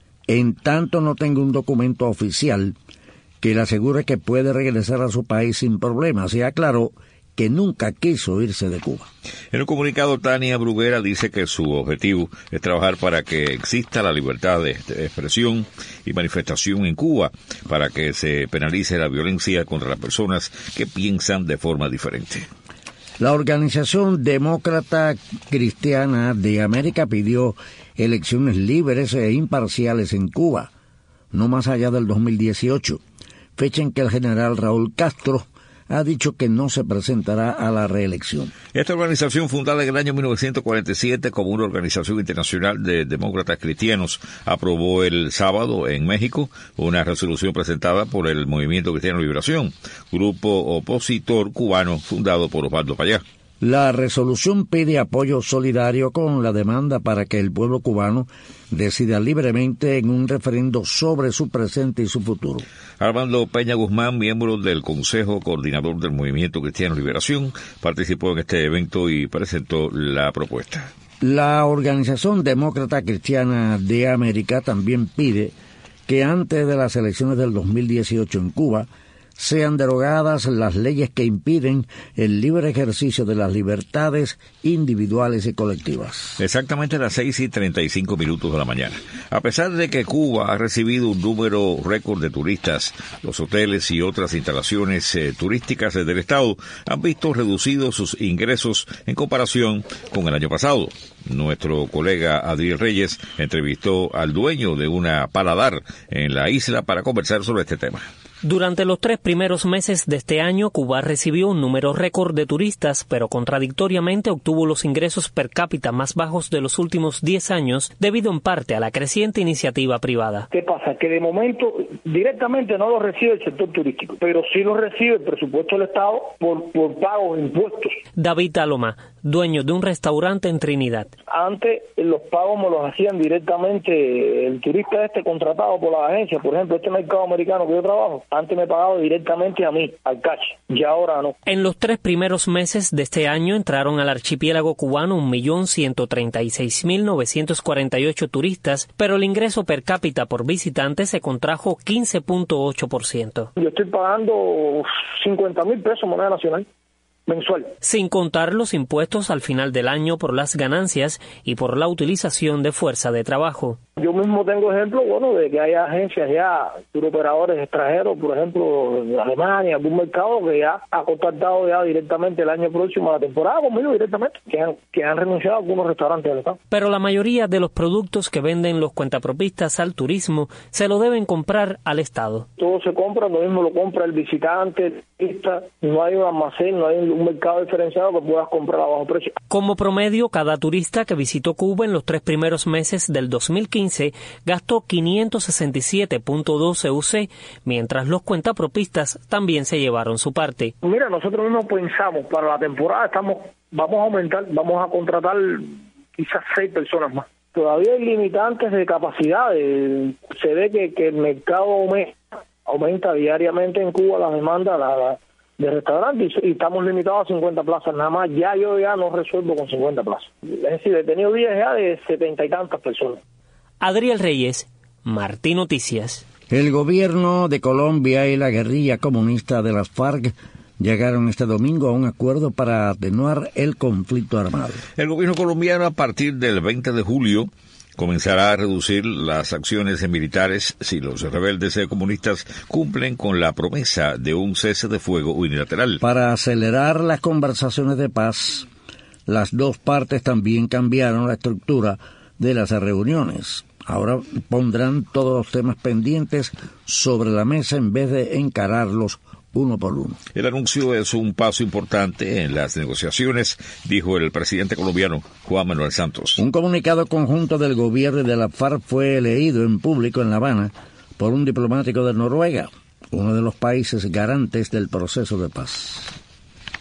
en tanto no tenga un documento oficial que le asegure que puede regresar a su país sin problemas, y aclaró que nunca quiso irse de Cuba. En un comunicado, Tania Bruguera dice que su objetivo es trabajar para que exista la libertad de expresión y manifestación en Cuba, para que se penalice la violencia contra las personas que piensan de forma diferente. La Organización Demócrata Cristiana de América pidió elecciones libres e imparciales en Cuba, no más allá del dos mil dieciocho, fecha en que el general Raúl Castro ha dicho que no se presentará a la reelección. Esta organización, fundada en el año mil novecientos cuarenta y siete como una organización internacional de demócratas cristianos, aprobó el sábado en México una resolución presentada por el Movimiento Cristiano de Liberación, grupo opositor cubano fundado por Osvaldo Payá. La resolución pide apoyo solidario con la demanda para que el pueblo cubano decida libremente en un referendo sobre su presente y su futuro. Armando Peña Guzmán, miembro del Consejo Coordinador del Movimiento Cristiano de Liberación, participó en este evento y presentó la propuesta. La Organización Demócrata Cristiana de América también pide que antes de las elecciones del dos mil dieciocho en Cuba sean derogadas las leyes que impiden el libre ejercicio de las libertades individuales y colectivas. Exactamente a las seis y treinta y cinco minutos de la mañana. A pesar de que Cuba ha recibido un número récord de turistas, los hoteles y otras instalaciones eh, turísticas del Estado han visto reducidos sus ingresos en comparación con el año pasado. Nuestro colega Adriel Reyes entrevistó al dueño de una paladar en la isla para conversar sobre este tema. Durante los tres primeros meses de este año, Cuba recibió un número récord de turistas, pero contradictoriamente obtuvo los ingresos per cápita más bajos de los últimos diez años, debido en parte a la creciente iniciativa privada. ¿Qué pasa? Que de momento directamente no lo recibe el sector turístico, pero sí lo recibe el presupuesto del Estado por, por pagos de impuestos. David Aloma, dueño de un restaurante en Trinidad. Antes los pagos me los hacían directamente el turista este contratado por la agencia. Por ejemplo, este mercado americano que yo trabajo, antes me pagaba directamente a mí, al cash, y ahora no. En los tres primeros meses de este año entraron al archipiélago cubano un millón ciento treinta y seis mil novecientos cuarenta y ocho turistas, pero el ingreso per cápita por visitante se contrajo quince punto ocho por ciento. Yo estoy pagando cincuenta mil pesos moneda nacional mensual. Sin contar los impuestos al final del año por las ganancias y por la utilización de fuerza de trabajo. Yo mismo tengo ejemplos, bueno, de que hay agencias ya, turoperadores extranjeros, por ejemplo, en Alemania, algún mercado que ya ha contactado ya directamente el año próximo a la temporada conmigo directamente, que han, que han renunciado a algunos restaurantes del Estado. Pero la mayoría de los productos que venden los cuentapropistas al turismo se lo deben comprar al Estado. Todo se compra, lo mismo lo compra el visitante, el turista, no hay un almacén, no hay un mercado diferenciado que puedas comprar a bajo precio. Como promedio, cada turista que visitó Cuba en los tres primeros meses del dos mil quince gastó quinientos sesenta y siete punto doce U C, mientras los cuentapropistas también se llevaron su parte. Mira, nosotros mismos pensamos, para la temporada estamos vamos a aumentar, vamos a contratar quizás seis personas más. Todavía hay limitantes de capacidad, de, se ve que, que el mercado aumenta, aumenta diariamente en Cuba la demanda la, la, de restaurantes y, y estamos limitados a cincuenta plazas nada más. Ya yo ya no resuelvo con cincuenta plazas. Es decir, he tenido días ya de setenta y tantas personas. Adriel Reyes, Martín Noticias. El gobierno de Colombia y la guerrilla comunista de las FARC llegaron este domingo a un acuerdo para atenuar el conflicto armado. El gobierno colombiano, a partir del veinte de julio, comenzará a reducir las acciones militares si los rebeldes comunistas cumplen con la promesa de un cese de fuego unilateral. Para acelerar las conversaciones de paz, las dos partes también cambiaron la estructura de las reuniones. Ahora pondrán todos los temas pendientes sobre la mesa en vez de encararlos uno por uno. El anuncio es un paso importante en las negociaciones, dijo el presidente colombiano Juan Manuel Santos. Un comunicado conjunto del gobierno y de la FARC fue leído en público en La Habana por un diplomático de Noruega, uno de los países garantes del proceso de paz.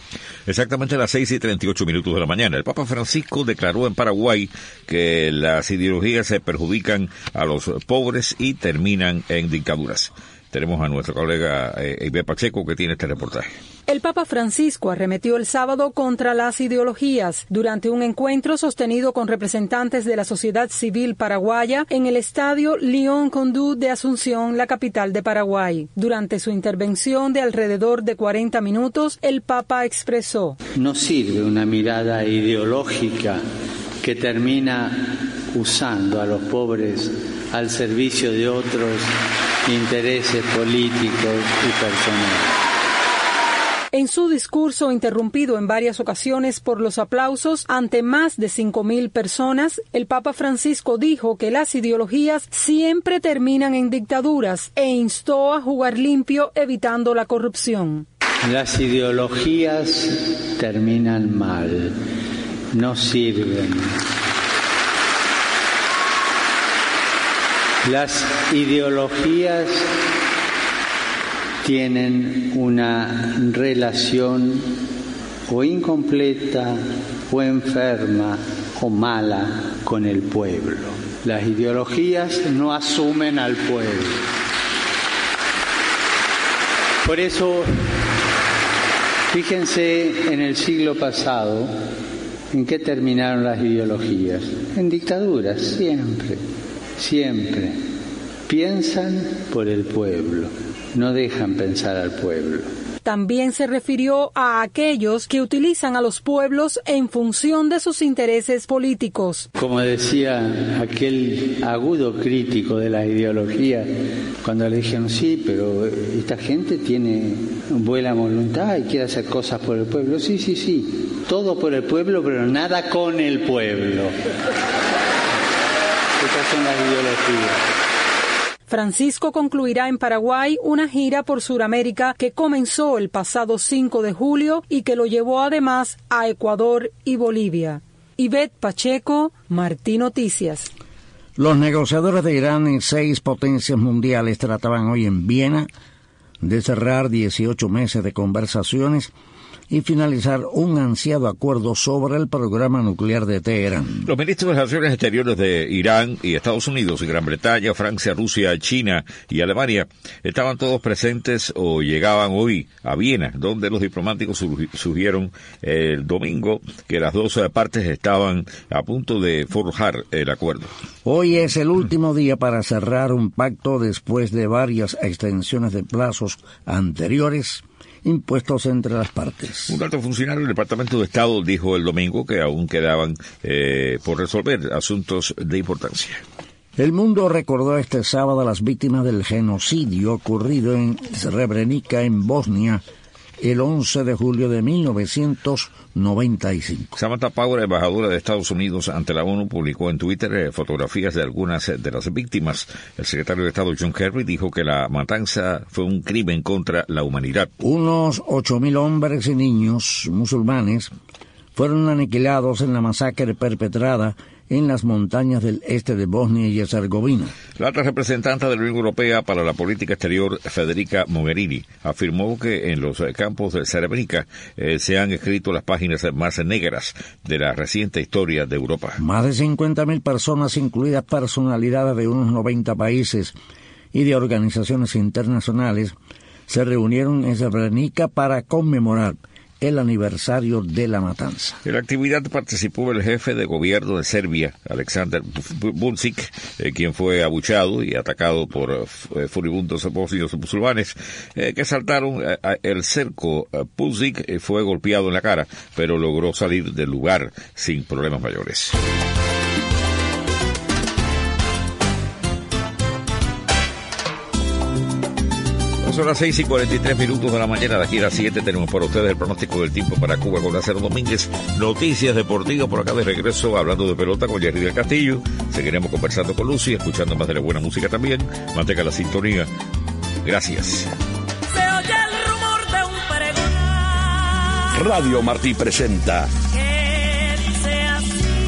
Exactamente a las seis y treinta y ocho minutos de la mañana. El Papa Francisco declaró en Paraguay que las ideologías se perjudican a los pobres y terminan en dictaduras. Tenemos a nuestro colega eh, Ivette Pacheco que tiene este reportaje. El Papa Francisco arremetió el sábado contra las ideologías durante un encuentro sostenido con representantes de la sociedad civil paraguaya en el estadio León Condú de Asunción, la capital de Paraguay. Durante su intervención de alrededor de cuarenta minutos, el Papa expresó: no sirve una mirada ideológica que termina usando a los pobres al servicio de otros intereses políticos y personales. En su discurso, interrumpido en varias ocasiones por los aplausos ante más de cinco mil personas, el Papa Francisco dijo que las ideologías siempre terminan en dictaduras e instó a jugar limpio evitando la corrupción. Las ideologías terminan mal, no sirven. Las ideologías tienen una relación o incompleta o enferma o mala con el pueblo. Las ideologías no asumen al pueblo. Por eso, fíjense en el siglo pasado, ¿en qué terminaron las ideologías? En dictaduras, siempre. Siempre piensan por el pueblo, no dejan pensar al pueblo. También se refirió a aquellos que utilizan a los pueblos en función de sus intereses políticos. Como decía aquel agudo crítico de la ideología, cuando le dijeron, sí, pero esta gente tiene buena voluntad y quiere hacer cosas por el pueblo. Sí, sí, sí, todo por el pueblo, pero nada con el pueblo. Estas son las ideologías. Francisco concluirá en Paraguay una gira por Sudamérica que comenzó el pasado cinco de julio y que lo llevó además a Ecuador y Bolivia. Ivette Pacheco, Martí Noticias. Los negociadores de Irán y seis potencias mundiales trataban hoy en Viena de cerrar dieciocho meses de conversaciones y finalizar un ansiado acuerdo sobre el programa nuclear de Teherán. Los ministros de Relaciones Exteriores de Irán y Estados Unidos, Gran Bretaña, Francia, Rusia, China y Alemania estaban todos presentes o llegaban hoy a Viena, donde los diplomáticos sugirieron el domingo que las dos partes estaban a punto de forjar el acuerdo. Hoy es el último día para cerrar un pacto después de varias extensiones de plazos anteriores impuestos entre las partes. Un alto funcionario del Departamento de Estado dijo el domingo que aún quedaban eh, por resolver asuntos de importancia. El mundo recordó este sábado a las víctimas del genocidio ocurrido en Srebrenica, en Bosnia, el once de julio de mil novecientos noventa y cinco. Samantha Power, embajadora de Estados Unidos ante la ONU, publicó en Twitter eh, fotografías de algunas de las víctimas. El secretario de Estado John Kerry dijo que la matanza fue un crimen contra la humanidad. Unos ocho mil hombres y niños musulmanes fueron aniquilados en la masacre perpetrada en las montañas del este de Bosnia y Herzegovina. La alta representante de la Unión Europea para la Política Exterior, Federica Mogherini, afirmó que en los campos de Srebrenica eh, se han escrito las páginas más negras de la reciente historia de Europa. Más de cincuenta mil personas, incluidas personalidades de unos noventa países y de organizaciones internacionales, se reunieron en Srebrenica para conmemorar el aniversario de la matanza. En la actividad participó el jefe de gobierno de Serbia, Aleksandar Vučić, eh, quien fue abuchado y atacado por eh, furibundos bosnios musulmanes eh, que saltaron eh, el cerco. Vučić eh, fue golpeado en la cara, pero logró salir del lugar sin problemas mayores. Son las seis y cuarenta y tres minutos de la mañana. De aquí a las siete tenemos para ustedes el pronóstico del tiempo para Cuba con Lázaro Domínguez. Noticias deportivas por acá de regreso, hablando de pelota con Jerry del Castillo. Seguiremos conversando con Lucy, escuchando más de la buena música también. Mantenga la sintonía. Gracias. Se oye el rumor de un pregón. Radio Martí presenta Que dice así.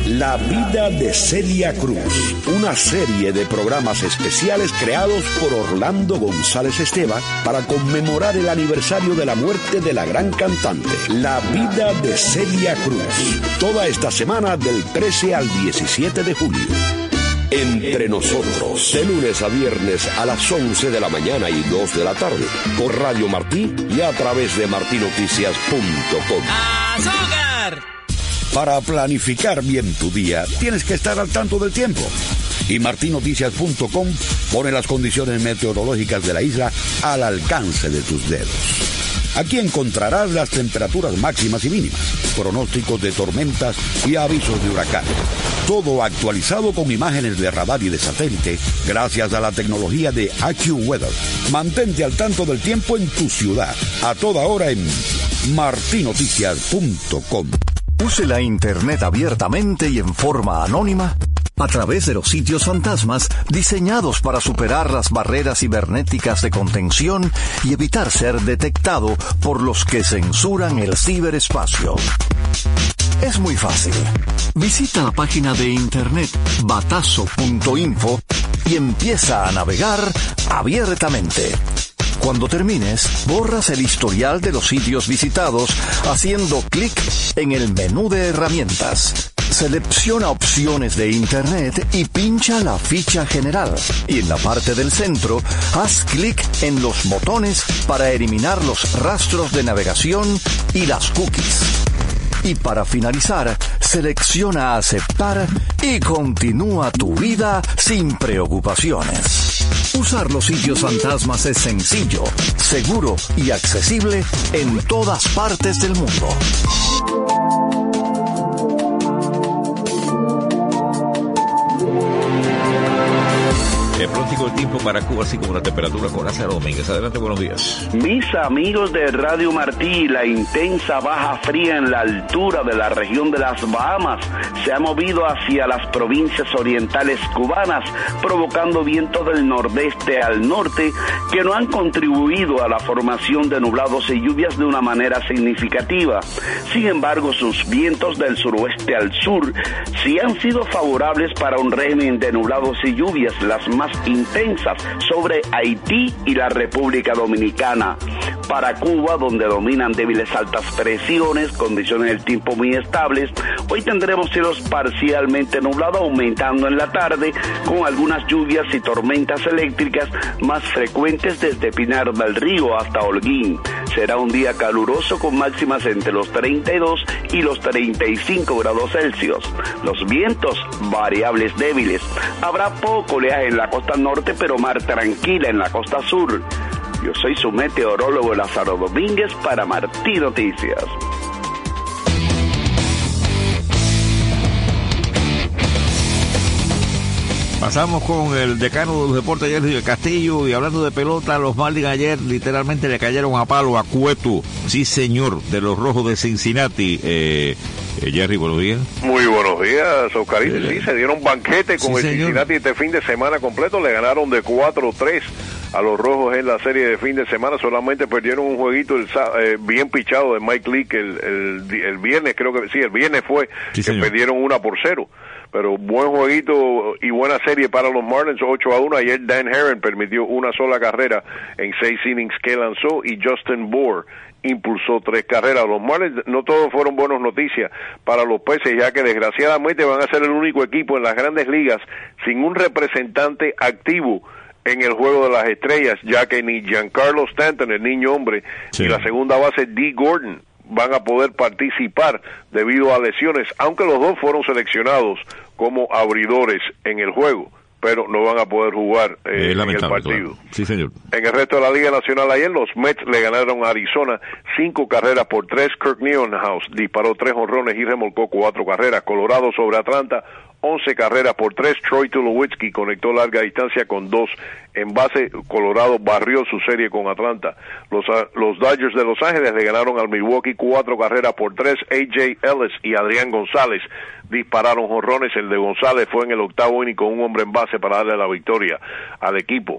La vida de Celia Cruz, una serie de programas especiales creados por Orlando González Esteban para conmemorar el aniversario de la muerte de la gran cantante. La vida de Celia Cruz, toda esta semana del trece al diecisiete de julio. Entre nosotros, de lunes a viernes a las once de la mañana y dos de la tarde, por Radio Martí y a través de martí noticias punto com. ¡Azúcar! Para planificar bien tu día, tienes que estar al tanto del tiempo. Y martí noticias punto com pone las condiciones meteorológicas de la isla al alcance de tus dedos. Aquí encontrarás las temperaturas máximas y mínimas, pronósticos de tormentas y avisos de huracanes. Todo actualizado con imágenes de radar y de satélite gracias a la tecnología de AccuWeather. Mantente al tanto del tiempo en tu ciudad, a toda hora en martí noticias punto com. Use la Internet abiertamente y en forma anónima a través de los sitios fantasmas diseñados para superar las barreras cibernéticas de contención y evitar ser detectado por los que censuran el ciberespacio. Es muy fácil. Visita la página de internet batazo punto info y empieza a navegar abiertamente. Cuando termines, borras el historial de los sitios visitados haciendo clic en el menú de herramientas. Selecciona opciones de Internet y pincha la ficha general. Y en la parte del centro, haz clic en los botones para eliminar los rastros de navegación y las cookies. Y para finalizar, selecciona aceptar y continúa tu vida sin preocupaciones. Usar los sitios fantasmas es sencillo, seguro y accesible en todas partes del mundo. El pronóstico del tiempo para Cuba, así como la temperatura con Lázaro Domínguez. Adelante, buenos días. Mis amigos de Radio Martí, la intensa baja fría en la altura de la región de las Bahamas se ha movido hacia las provincias orientales cubanas, provocando vientos del nordeste al norte que no han contribuido a la formación de nublados y lluvias de una manera significativa. Sin embargo, sus vientos del suroeste al sur sí han sido favorables para un régimen de nublados y lluvias, las más intensas sobre Haití y la República Dominicana. Para Cuba, donde dominan débiles altas presiones, condiciones del tiempo muy estables, hoy tendremos cielos parcialmente nublados, aumentando en la tarde, con algunas lluvias y tormentas eléctricas más frecuentes desde Pinar del Río hasta Holguín. Será un día caluroso con máximas entre los treinta y dos y los treinta y cinco grados Celsius. Los vientos variables débiles. Habrá poco oleaje en la costa norte, pero mar tranquila en la costa sur. Yo soy su meteorólogo Lázaro Domínguez para Martí Noticias. Pasamos con el decano de los deportes, Jerry Castillo, y hablando de pelota, los Marlins ayer literalmente le cayeron a palo a Cueto, sí señor, de los Rojos de Cincinnati. Eh, eh, Jerry, buenos días. Muy buenos días, Oscarito. Eh, sí, se dieron banquete con sí, el señor. Cincinnati este fin de semana completo, le ganaron de cuatro tres a los Rojos en la serie de fin de semana. Solamente perdieron un jueguito el, eh, bien pichado de Mike Leake el, el, el viernes, creo que sí, el viernes fue, sí, que señor. Perdieron una por cero. Pero buen jueguito y buena serie para los Marlins, ocho a uno. Ayer Dan Herron permitió una sola carrera en seis innings que lanzó y Justin Bour impulsó tres carreras. Los Marlins no todos fueron buenas noticias para los peces, ya que desgraciadamente van a ser el único equipo en las grandes ligas sin un representante activo en el juego de las estrellas, ya que ni Giancarlo Stanton, el niño hombre, sí. ni la segunda base Dee Gordon van a poder participar debido a lesiones, aunque los dos fueron seleccionados como abridores en el juego, pero no van a poder jugar eh, en el partido. Claro. Sí, señor. En el resto de la Liga Nacional ayer, los Mets le ganaron a Arizona cinco carreras por tres. Kirk Niehaus disparó tres jonrones y remolcó cuatro carreras. Colorado sobre Atlanta, once carreras por tres. Troy Tulowitzki conectó larga distancia con dos en base. Colorado barrió su serie con Atlanta. Los, los Dodgers de Los Ángeles le ganaron al Milwaukee cuatro carreras por tres. A J Ellis y Adrián González dispararon jonrones. El de González fue en el octavo inning con un hombre en base para darle la victoria al equipo.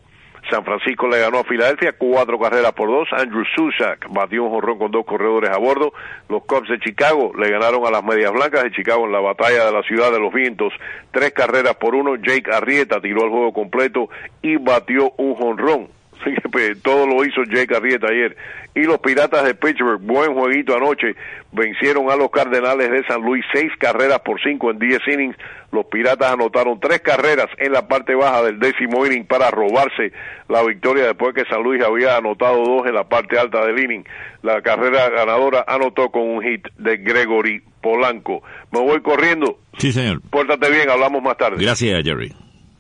San Francisco le ganó a Filadelfia cuatro carreras por dos. Andrew Sushak batió un jonrón con dos corredores a bordo. Los Cubs de Chicago le ganaron a las Medias Blancas de Chicago en la batalla de la Ciudad de los Vientos, tres carreras por uno. Jake Arrieta tiró el juego completo y batió un jonrón. Así que pues, todo lo hizo Jake Arrieta ayer. Y los Piratas de Pittsburgh, buen jueguito anoche, vencieron a los Cardenales de San Luis seis carreras por cinco en diez innings. Los Piratas anotaron tres carreras en la parte baja del décimo inning para robarse la victoria después que San Luis había anotado dos en la parte alta del inning. La carrera ganadora anotó con un hit de Gregory Polanco. Me voy corriendo. Sí, señor. Pórtate bien, hablamos más tarde. Gracias, Jerry.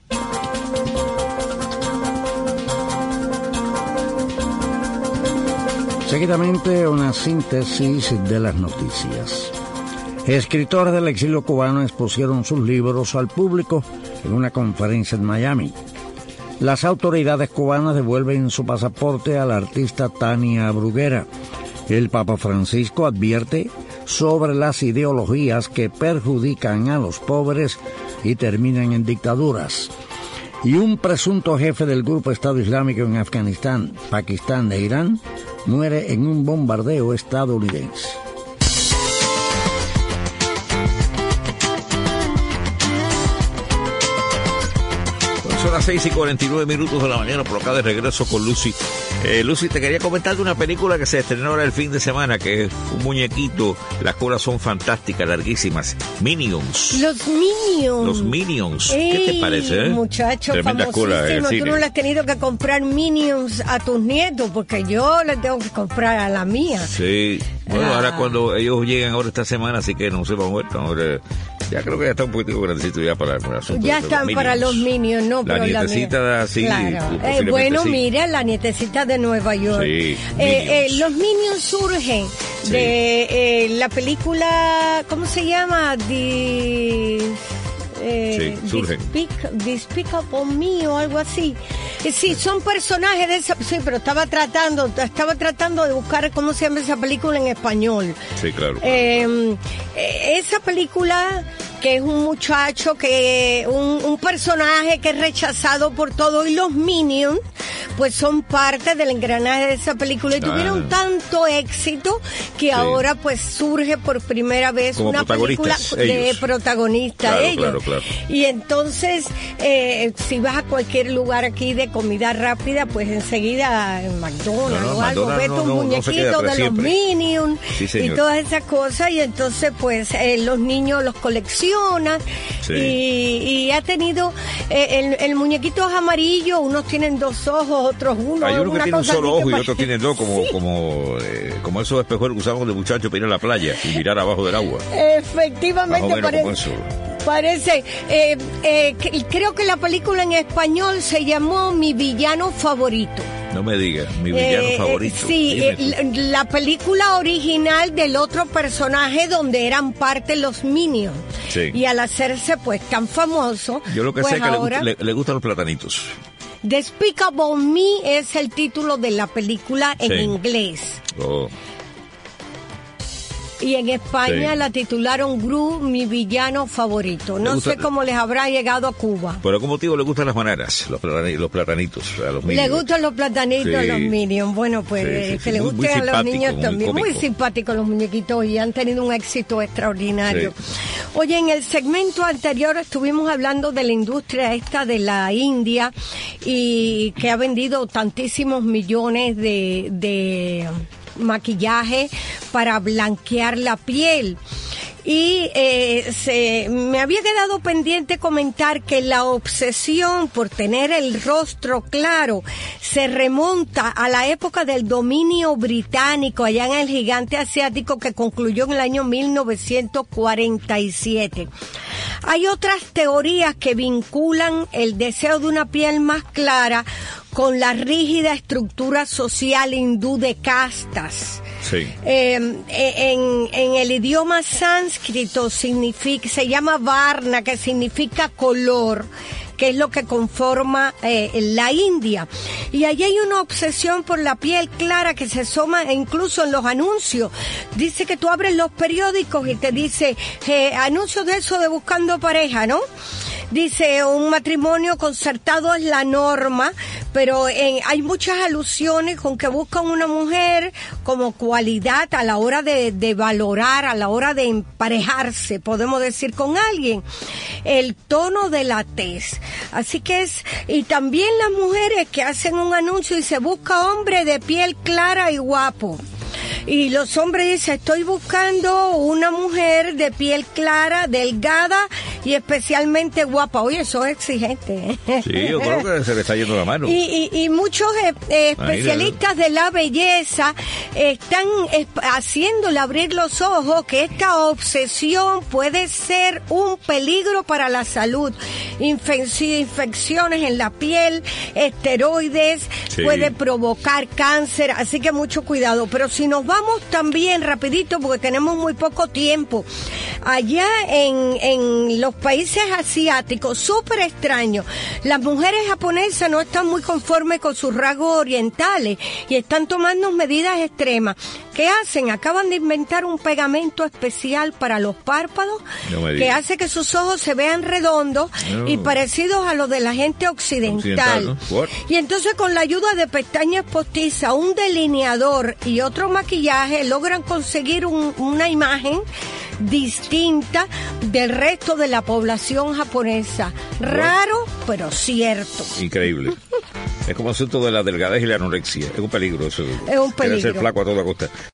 Seguidamente, una síntesis de las noticias. Escritores del exilio cubano expusieron sus libros al público en una conferencia en Miami. Las autoridades cubanas devuelven su pasaporte a la artista Tania Bruguera. El Papa Francisco advierte sobre las ideologías que perjudican a los pobres y terminan en dictaduras. Y un presunto jefe del grupo Estado Islámico en Afganistán, Pakistán e Irán muere en un bombardeo estadounidense. Son las seis y cuarenta y nueve minutos de la mañana, por acá de regreso con Lucy. Eh, Lucy, te quería comentar de una película que se estrenó ahora el fin de semana, que es un muñequito. Las colas son fantásticas, larguísimas. Minions. Los Minions. Los Minions. Ey, ¿Qué te parece, eh? Muchacho, tremenda cola en el Tú no le has tenido que comprar Minions a tus nietos, porque yo le tengo que comprar a la mía. Sí. Bueno, ah. ahora cuando ellos llegan ahora esta semana, así que no se van a ver. Ahora, ya creo que ya está un poquito grandecito ya para el asunto. Ya están los para los Minions, no, la pero nietecita la así. Claro. Eh, bueno, sí. mira, la nietecita de Nueva York. Sí, eh, eh, los Minions surgen sí. de eh, la película, ¿cómo se llama? The... Eh, sí, surgen. Despic- Despicable Me o algo así. Eh, sí, son personajes de esa, sí, pero estaba tratando, estaba tratando de buscar cómo se llama esa película en español. Sí, claro. Eh, esa película, que es un muchacho, que un, un personaje que es rechazado por todo, y los Minions pues son parte del engranaje de esa película y ah. tuvieron tanto éxito que sí. ahora pues surge por primera vez como una película de protagonistas claro, ellos. Claro, claro. Y entonces eh, si vas a cualquier lugar aquí de comida rápida, pues enseguida en McDonald's no, no, o algo, McDonald's ves no, un no, muñequito no de siempre. los Minions sí, y todas esas cosas, y entonces pues eh, los niños los coleccionan sí. y, y ha tenido eh, el, el muñequito es amarillo, unos tienen dos ojos, otros uno. Hay uno que una tiene un solo ojo y para... otro tiene dos, como sí. como eh, como esos espejuelos que usamos de muchachos para ir a la playa y mirar abajo del agua. Efectivamente, parece. Parece, eh, eh, creo que la película en español se llamó Mi Villano Favorito. No me digas, Mi Villano eh, Favorito. Sí, eh, la película original del otro personaje donde eran parte los Minions. Sí. Y al hacerse pues tan famoso. Yo lo que pues sé es que ahora... le, le, le gustan los platanitos. Despicable Me es el título de la película en sí. inglés. Oh. Y en España sí. la titularon Gru, Mi Villano Favorito. No gusta... sé cómo les habrá llegado a Cuba. Por algún motivo le gustan las bananas, los, platani, los platanitos a los Minions. Le gustan los platanitos sí. a los Minions. Bueno, pues sí, sí, sí. que le gusten a los niños muy también. Cómico. Muy simpáticos los muñequitos y han tenido un éxito extraordinario. Sí. Oye, en el segmento anterior estuvimos hablando de la industria esta de la India y que ha vendido tantísimos millones de... de maquillaje para blanquear la piel. Y eh, se, me había quedado pendiente comentar que la obsesión por tener el rostro claro se remonta a la época del dominio británico allá en el gigante asiático, que concluyó en el año mil novecientos cuarenta y siete. Hay otras teorías que vinculan el deseo de una piel más clara con la rígida estructura social hindú de castas. Sí. Eh, en, en el idioma sánscrito significa, se llama varna, que significa color, que es lo que conforma eh, la India. Y allí hay una obsesión por la piel clara que se asoma incluso en los anuncios. Dice que tú abres los periódicos y te dice eh, anuncios de eso de buscando pareja, ¿no? Dice, un matrimonio concertado es la norma, pero en, hay muchas alusiones con que buscan una mujer como cualidad a la hora de, de valorar, a la hora de emparejarse, podemos decir, con alguien. El tono de la tez. Así que es, y también las mujeres que hacen un anuncio y se busca hombre de piel clara y guapo. Y los hombres dicen, estoy buscando una mujer de piel clara, delgada y especialmente guapa. Oye, eso es exigente. Sí, yo creo que se le está yendo la mano. Y, y, y muchos eh, eh, especialistas de la belleza están eh, haciéndole abrir los ojos que esta obsesión puede ser un peligro para la salud. Infec- infecciones en la piel, esteroides, sí. Puede provocar cáncer, así que mucho cuidado. Pero si nos vamos también rapidito, porque tenemos muy poco tiempo, allá en, en los países asiáticos, súper extraño, las mujeres japonesas no están muy conformes con sus rasgos orientales y están tomando medidas extremas. ¿Qué hacen? Acaban de inventar un pegamento especial para los párpados no que hace que sus ojos se vean redondos no. y parecidos a los de la gente occidental. occidental ¿no? Y entonces con la ayuda de pestañas postizas, un delineador y otro maquillaje logran conseguir un, una imagen distinta del resto de la población japonesa. Raro, bueno, pero cierto. Increíble. Es como asunto de la delgadez y la anorexia. Es un peligro eso. Es un peligro. Debe ser flaco a toda costa.